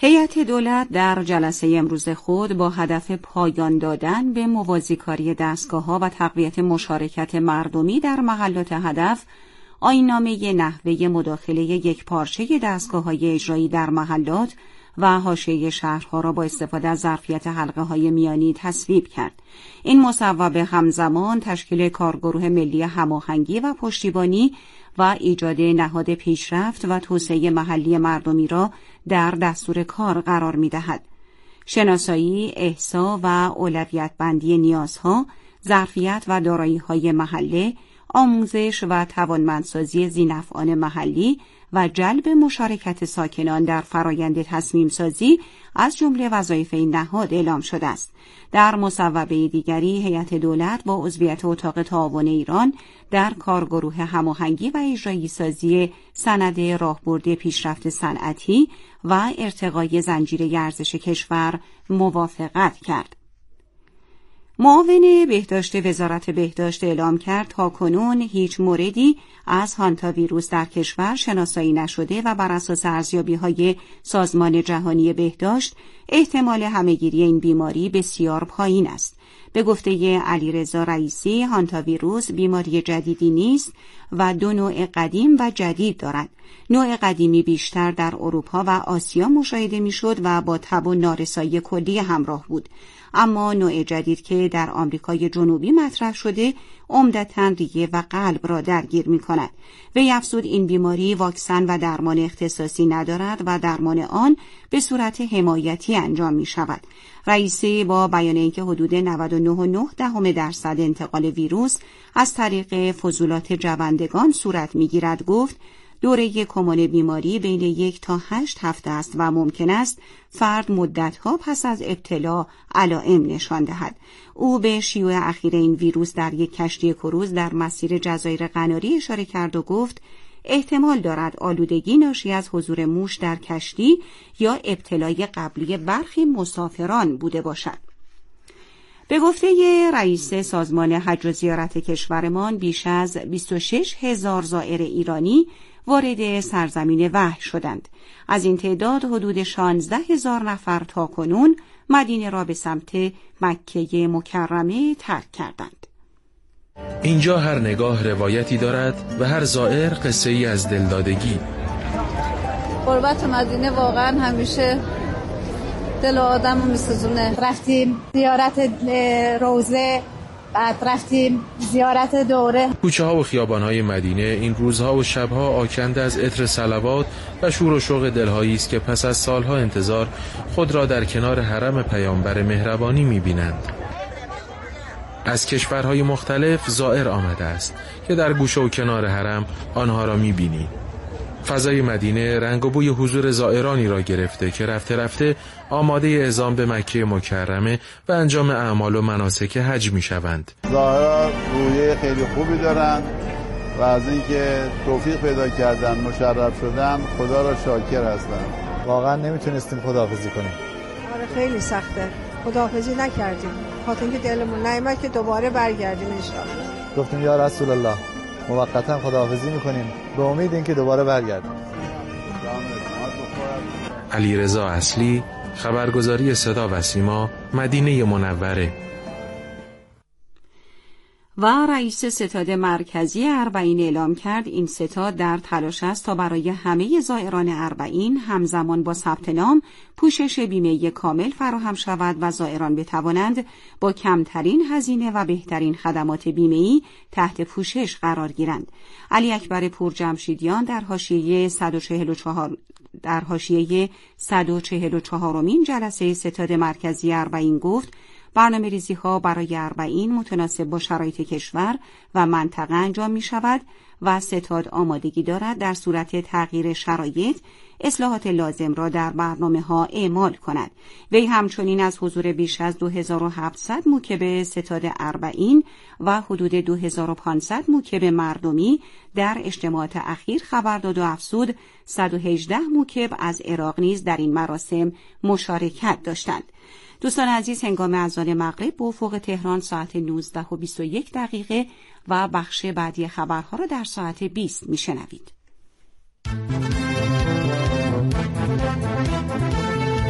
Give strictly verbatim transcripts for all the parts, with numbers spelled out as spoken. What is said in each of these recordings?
هیئت دولت در جلسه امروز خود با هدف پایان دادن به موازیکاری دستگاه‌ها و تقویت مشارکت مردمی در محلات هدف، آیین‌نامه نحوه مداخله یکپارچه دستگاه‌های اجرایی در محلات و حاشیه شهرها را با استفاده از ظرفیت حلقه‌های میانی تصویب کرد. این مصوبه همزمان تشکیل کارگروه ملی هماهنگی و پشتیبانی و ایجاد نهاد پیشرفت و توسعه محلی مردمی را در دستور کار قرار می‌دهد. شناسایی، احصا و اولویت بندی نیازها، ظرفیت و دارایی‌های محله، آموزش و توانمندسازی ذی‌نفعان محلی و جلب مشارکت ساکنان در فرایند تصمیم سازی از جمله وظایف این نهاد اعلام شده است. در مصوبه دیگری، هیئت دولت با عضویت اتاق تعاون ایران در کارگروه هماهنگی و اجرایی سازی سند راهبرد پیشرفت صنعتی و ارتقای زنجیره ارزش کشور موافقت کرد. معاون بهداشت وزارت بهداشت اعلام کرد تاکنون هیچ موردی از هانتا ویروس در کشور شناسایی نشده و بر اساس ارزیابی‌های سازمان جهانی بهداشت احتمال همه‌گیری این بیماری بسیار پایین است. به گفته علیرضا رئیسی، هانتا ویروس بیماری جدیدی نیست و دو نوع قدیم و جدید دارد. نوع قدیمی بیشتر در اروپا و آسیا مشاهده می‌شد و با تب و نارسایی کلی همراه بود. اما نوع جدید که در آمریکای جنوبی مطرح شده عمدتاً ریه و قلب را درگیر می‌کند. وی افزود این بیماری واکسن و درمان اختصاصی ندارد و درمان آن به صورت حمایتی انجام می‌شود. رئیسی با بیان اینکه حدود نود و نه و نه دهم درصد انتقال ویروس از طریق فضولات جوندگان صورت می‌گیرد گفت دوره کمان بیماری بین یک تا هشت هفته است و ممکن است فرد مدتها پس از ابتلا علائم نشان دهد. او به شیوع اخیر این ویروس در یک کشتی کروز در مسیر جزایر قناری اشاره کرد و گفت احتمال دارد آلودگی ناشی از حضور موش در کشتی یا ابتلای قبلی برخی مسافران بوده باشد. به گفته رئیس سازمان حج و زیارت کشورمان بیش از بیست و شش هزار زائر ایرانی وارد سرزمین وحی شدند. از این تعداد حدود شانزده هزار نفر تا کنون مدینه را به سمت مکه مکرمه ترک کردند. اینجا هر نگاه روایتی دارد و هر زائر قصه ای از دلدادگی. قربت مدینه واقعا همیشه دل آدم رو میسوزونه. رفتیم زیارت روزه، بعد رفتیم زیارت دوره. کوچه ها و خیابان های مدینه این روزها و شبها آکنده از عطر صلوات و شور و شوق دلهایی است که پس از سالها انتظار خود را در کنار حرم پیامبر مهربانی می‌بینند. از کشورهای مختلف زائر آمده است که در گوشه و کنار حرم آنها را می‌بینید. فضای مدینه رنگ و بوی حضور زائرانی را گرفته که رفته رفته آماده اعزام به مکه مکرمه و انجام اعمال و مناسک حج می شوند. ظاهرا رویه خیلی خوبی دارن و از اینکه توفیق پیدا کردن مشرف شدن خدا را شاکر هستن. واقعا نمیتونستیم خداحافظی کنیم. آره خیلی سخته. خداحافظی نکردیم. خاطر اینکه دلمون نیامد که دوباره برگردیم ان شاءالله. گفتیم یا رسول الله موقتا خداحافظی میکنیم به امید اینکه دوباره برگردیم. علیرضا اصلی، خبرگزاری صدا و سیما، مدینه منوره. و رئیس ستاد مرکزی اربعین اعلام کرد این ستاد در تلاش است تا برای همه زائران اربعین همزمان با ثبت نام پوشش بیمه کامل فراهم شود و زائران بتوانند با کمترین هزینه و بهترین خدمات بیمه‌ای تحت پوشش قرار گیرند. علی اکبر پورجمشیدیان در حاشیه صد و چهل و چهار در حاشیه صد و چهل و چهارمین جلسه ستاد مرکزی اربعین گفت برنامه ریزی ها برای اربعین متناسب با شرایط کشور و منطقه انجام می شود و ستاد آمادگی دارد در صورت تغییر شرایط اصلاحات لازم را در برنامه ها اعمال کند. وی همچنین از حضور بیش از دو هزار و هفتصد موکب ستاد اربعین و حدود دو هزار و پانصد موکب مردمی در اجتماعات اخیر خبر داد و افزود صد و هجده موکب از عراق نیز در این مراسم مشارکت داشتند. دوستان عزیز، هنگام اذان مغرب به افق تهران ساعت نوزده و بیست و یک دقیقه و بخش بعدی خبرها را در ساعت بیست میشنوید.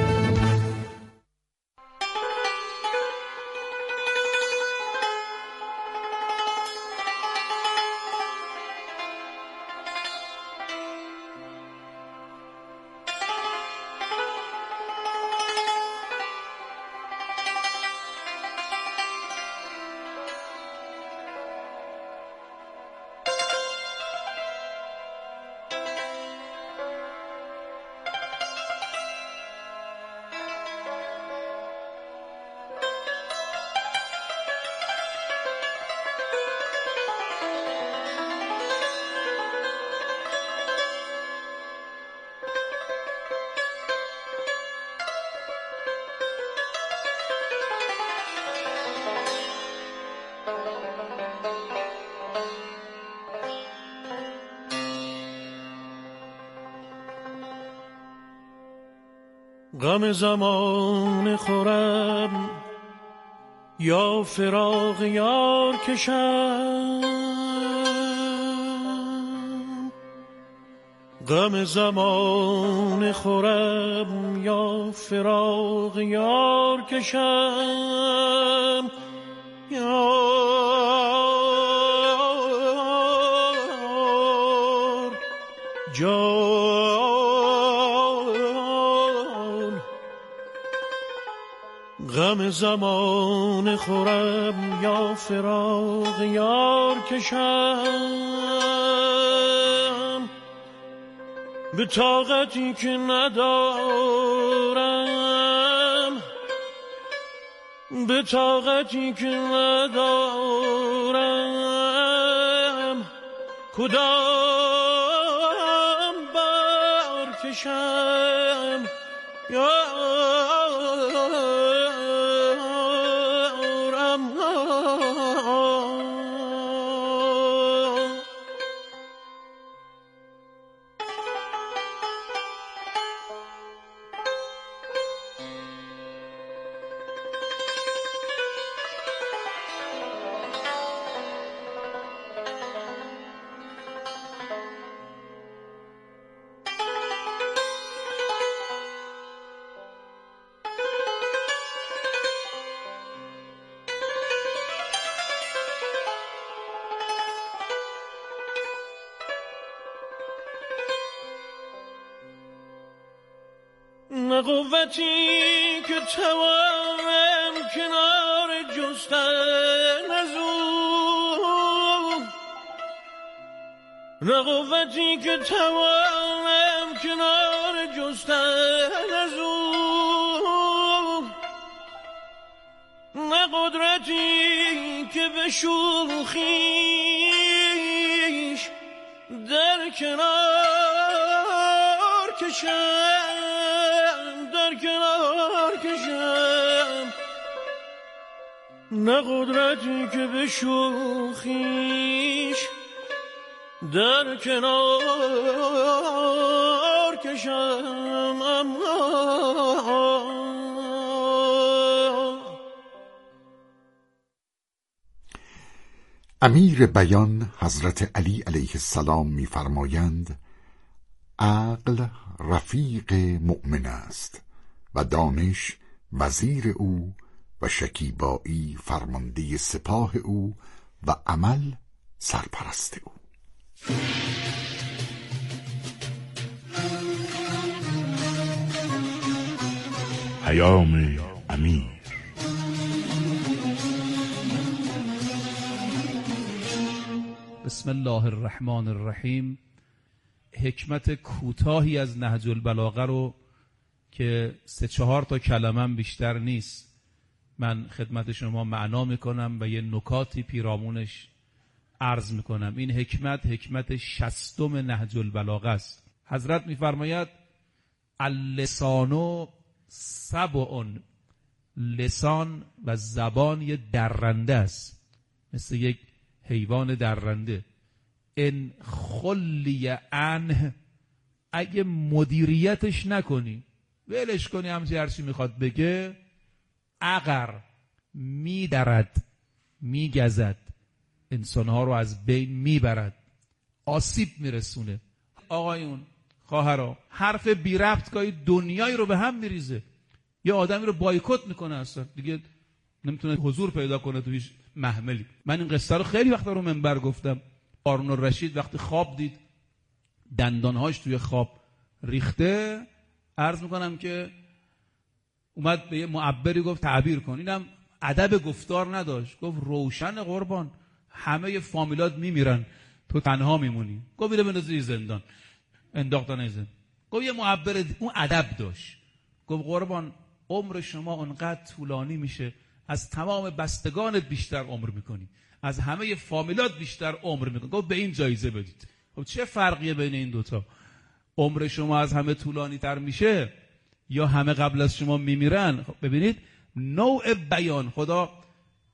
غم زمان خورم یا فراق یار کشم، غم زمان خورم یا فراق یار کشم، یار جان، غم زمان خورم یا فراق یار کشم، به طاقتی که ندارم، به طاقتی که ندارم، کدام بار کشم، نه قوتی که توانم کنار جستن از او، نه قوتی که توانم کنار جستن از او، نه قدرتی که به شوخیش در کنار کشم، در کنار کشم، نه قدرتی که به شوخیش در کنار کشم. امیر بیان حضرت علی علیه السلام می‌فرمایند عقل رفیق مؤمن است و دانش وزیر او و شکیبایی فرمانده سپاه او و عمل سرپرست او. پیام امیر. بسم الله الرحمن الرحیم. حکمت کوتاهی از نهج البلاغه رو که سه چهار تا کلمه بیشتر نیست من خدمت شما معنا میکنم و یه نکاتی پیرامونش عرض میکنم. این حکمت حکمت شصتم نهج البلاغه است. حضرت میفرماید اللسان سبع، لسان و زبان یه درنده است، مثل یک حیوان درنده. ان خلی عنه، اگه مدیریتش نکنی، ولش کنی همچه هرچی میخواد بگه، اگر میدرد، میگزد، انسانها رو از بین میبرد، آسیب میرسونه. آقایون، خواهرها، حرف بی ربط گاهی دنیایی رو به هم میریزه. یه آدمی رو بایکوت میکنه، اصلا دیگه نمیتونه حضور پیدا کنه تو هیچ محملی. من این قصه رو خیلی وقت رو منبر گفتم. هارون الرشید وقتی خواب دید دندانهاش توی خواب ریخته، عرض میکنم که اومد به یه معبری گفت تعبیر کن. اینم ادب گفتار نداشت، گفت روشن قربان، همه فامیلات میمیرن، تو تنها میمونی. گفت اینو بندازی زندان. انداختن زندان. گفت یه معبر اون ادب داشت، گفت قربان عمر شما اونقدر طولانی میشه، از تمام بستگانت بیشتر عمر میکنی، از همه فامیلات بیشتر عمر میکنی. گفت به این جایزه بدید. خب چه فرقیه بین این دوتا؟ عمر شما از همه طولانی تر میشه یا همه قبل از شما میمیرن؟ خب ببینید نوع بیان. خدا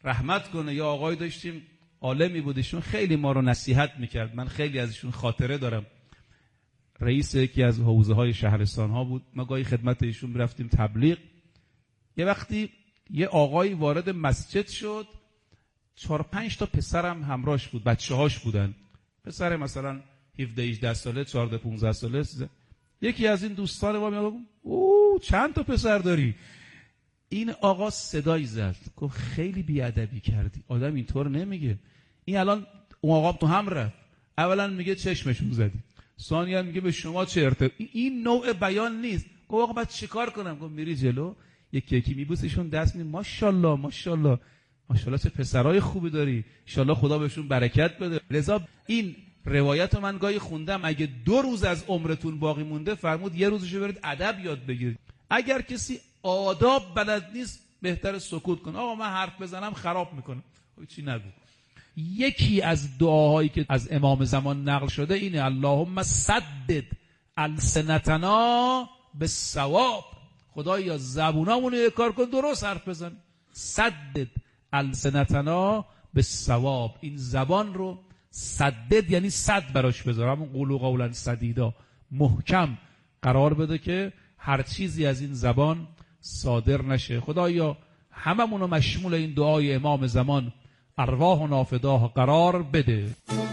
رحمت کنه. یا آقای داشتیم عالمی بود، ایشون خیلی ما رو نصیحت میکرد، من خیلی از ایشون خاطره دارم. رئیس یکی از حوزه های شهرستان ها بود، ما گاهی خدمت ایشون میرفتیم تبلیغ. یه وقتی یه آقایی وارد مسجد شد، چهار پنج تا پسرم همراهش بود، بچه هاش بودن، پسر مثلا هفده هجده ساله، چهارده پانزده ساله. یکی از این دوستان ما میگه اوه چند تا پسر داری؟ این آقا صدای زد، گفت خیلی بیادبی کردی، آدم اینطور نمیگه. این الان اون آقا تو هم رفت، اولا میگه چشمشون زدی، ثانیا میگه به شما چه ارتباط. این نوع بیان نیست. گفت آقا بعد چیکار کنم؟ گفت میری جلو یکی یکی میبوسیشون، دست می ماشاءالله ماشاءالله ماشاءالله چه پسرای خوبی داری، ان شاءالله خدا بهشون برکت بده. لذا این روایت رو من گاهی خوندم، اگه دو روز از عمرتون باقی مونده فرمود یه روزشو برید ادب یاد بگیرید. اگر کسی آداب بلد نیست بهتر سکوت کن. آقا من حرف بزنم خراب میکنم، چی نگو. یکی از دعاهایی که از امام زمان نقل شده اینه اللهم سدد السنتنا بالصواب. خدایا زبونامون رو یک کار کن درست حرف بزن. سدد السنتنا بالصواب، این زبان رو سدد یعنی صد براش بذار، همون قولو قولا سدیدا، محکم قرار بده که هر چیزی از این زبان صادر نشه. خدایا هممون رو مشمول این دعای امام زمان ارواح و نافداه قرار بده.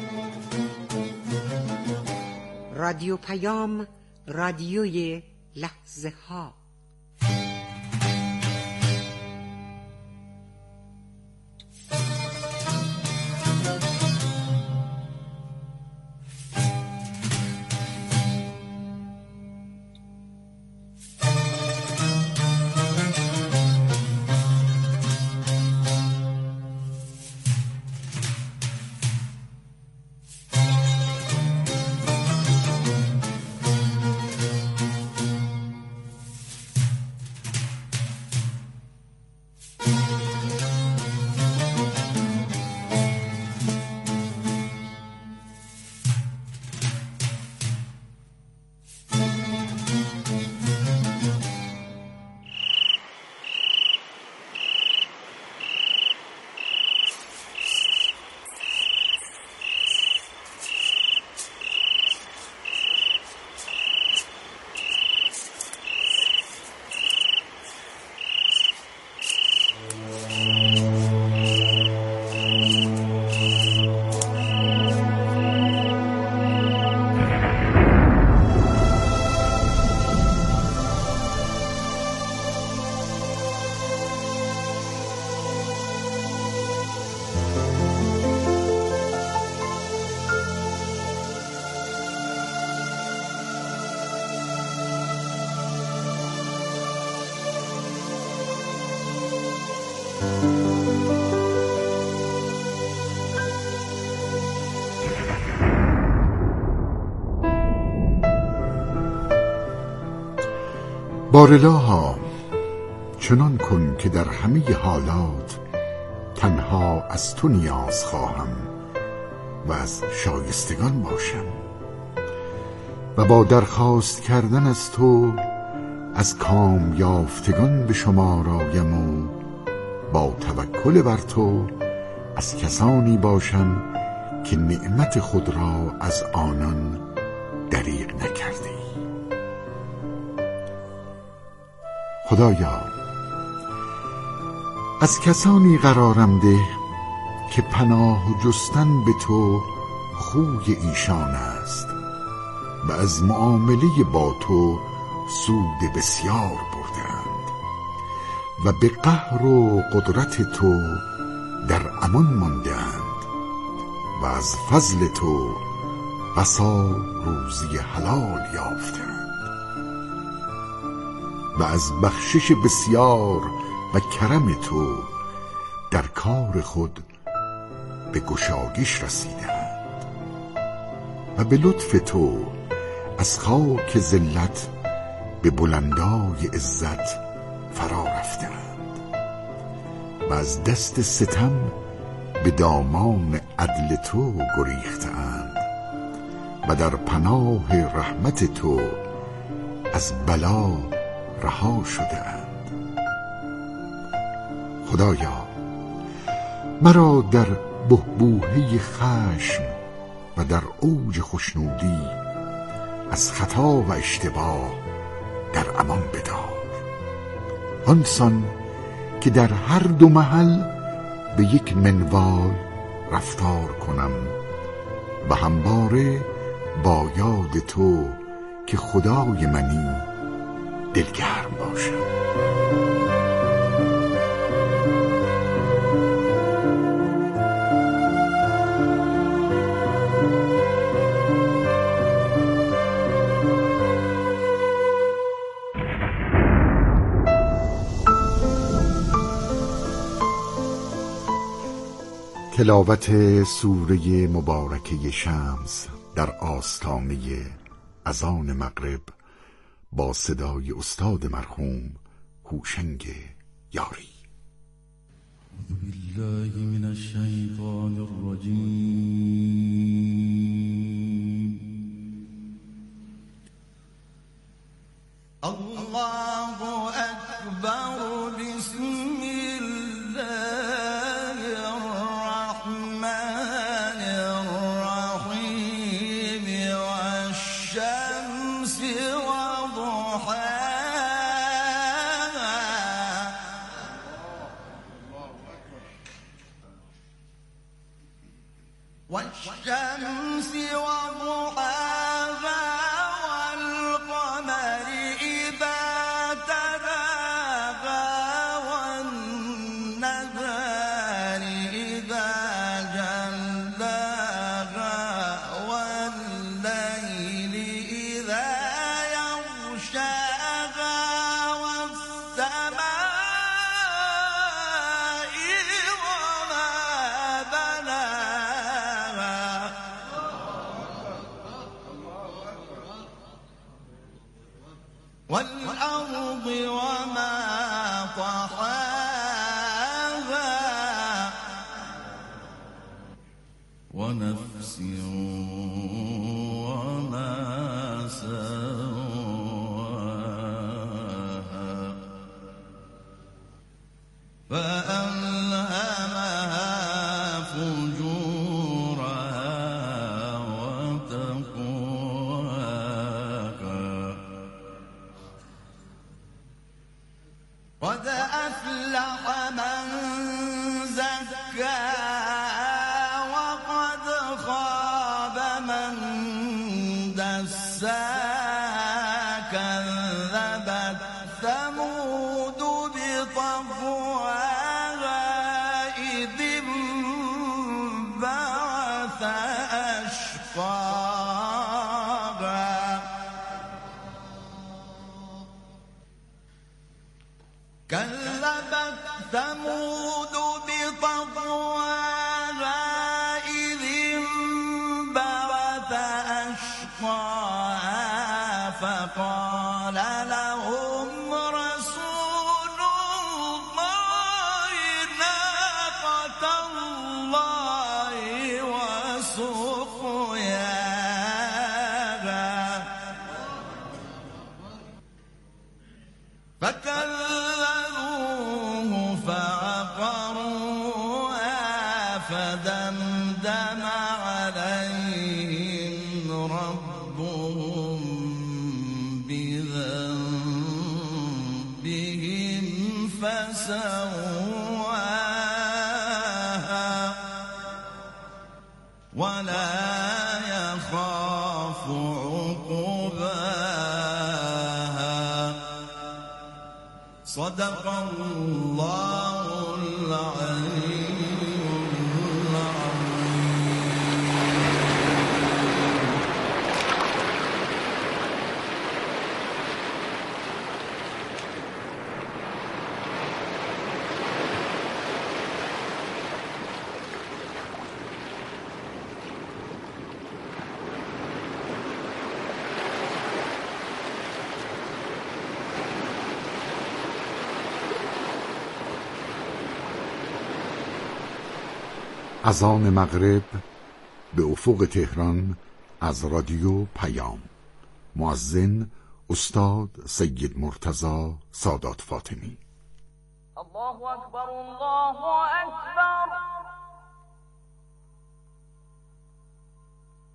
رادیو پیام، رادیوی لحظه ها. بارالها چنان کن که در همه حالات تنها از تو نیاز خواهم و از شایستگان باشم و با درخواست کردن از تو از کام یافتگان به شمار آیم و با توکل بر تو از کسانی باشم که نعمت خود را از آنان دریغ نکردی. خدایا از کسانی قرارم ده که پناه جستن به تو خوی ایشان است و از معامله با تو سود بسیار بردند و به قهر و قدرت تو در امان ماندند و از فضل تو بسا روزی حلال یافتند و از بخشش بسیار و کرم تو در کار خود به گشایش رسیدند و به لطف تو از خاک ذلت به بلندای عزت فرا رفتند و از دست ستم به دامان عدل تو گریختند و در پناه رحمت تو از بلا رها شدند. خدایا مرا در بحبوحه خشم و در اوج خوشنودی از خطا و اشتباه در امان بدار، آنسان که در هر دو محل به یک منوال رفتار کنم و همواره با یاد تو که خدای منی دلگرم باشم. تلاوت سوره مبارکه شمس در آستانه اذان مغرب با صدای استاد مرحوم هوشنگ یاری. اعوذ بالله من الشیطان الرجیم. الله اکبر. بسم الله الرحمن الرحیم. والشمس وضحاها. والشمس وضحاها والقمر إذا تلاها والنهار إذا جلاها والليل إذا يغشاها والسماء وما بناها والأرض وما طحاها ونفس وما سواها فألهمها فجورها وتقواها. قد أفلح من زكاها وقد خاب من دساها. كذبت ثمود بطغواها إذ انبعث أشقاها. كذبت ثمود بطغواها إذ انبعث أشقاها. فقال لهم رسول الله ناقة الله وسقياها. فكذبوه فعقروها فدمدم عليهم ربهم بذنبهم فسواها ولا يخاف عقباها. صدق الله العلي العظيم. اذان مغرب به افق تهران از رادیو پیام. مؤذن استاد سید مرتضی سادات فاطمی. الله اکبر الله اکبر.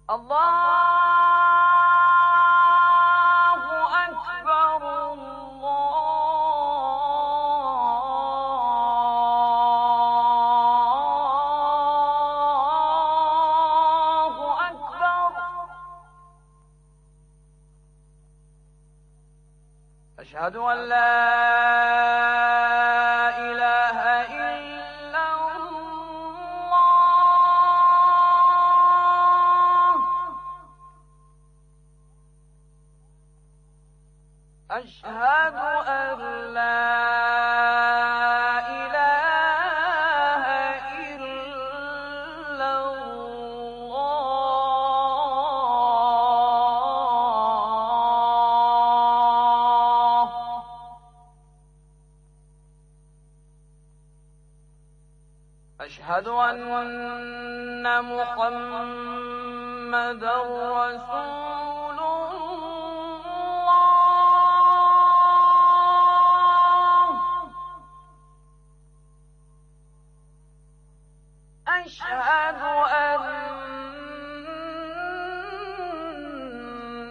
أشهد أن لا إله إلا الله. أشهد أن لا إله إلا الله. أشهد أن محمدا رسول الله. أشهد أن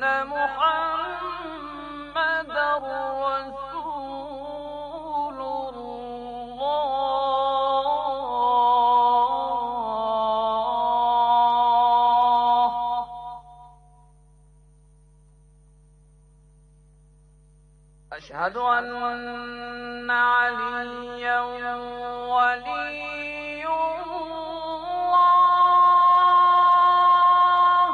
محمدا رسول الله. أشهد أن عليا ولي الله.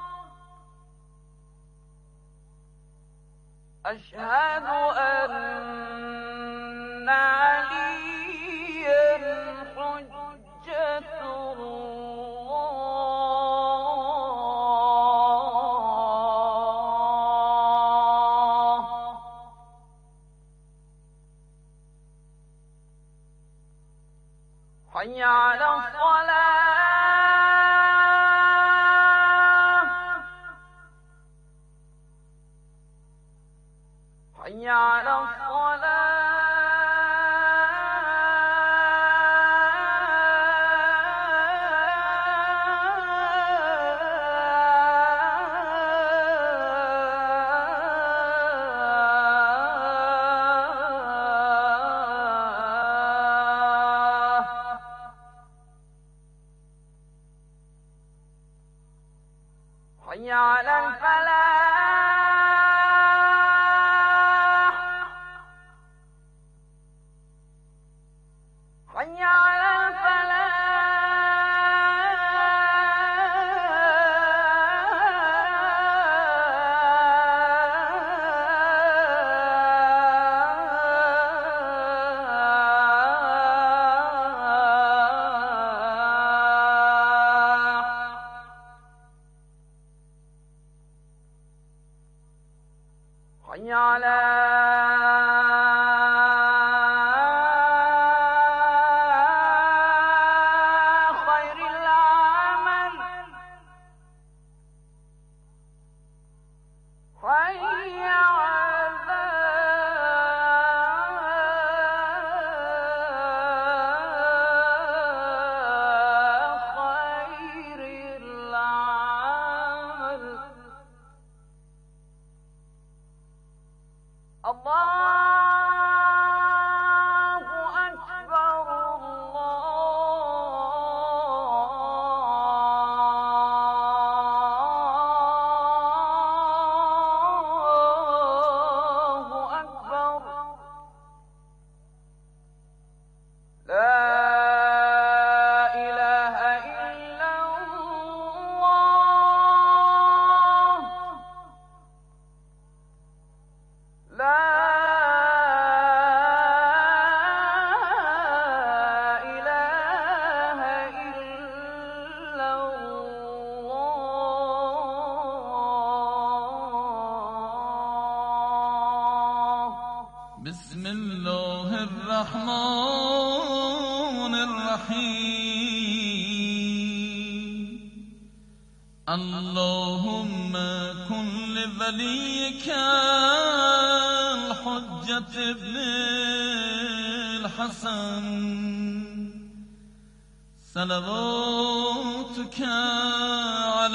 أشهد أن عليا حجة الله. حي على الصلاة. حي على حي على الفلاح. حي على حي على خير العمل. حي على خير العمل. الله أكبر الله أكبر. لا إله إلا الله. لا إله إلا الله. بسم الله الرحمن الرحيم. اللهم كن لوليك الحجة ابن الحسن صلواتك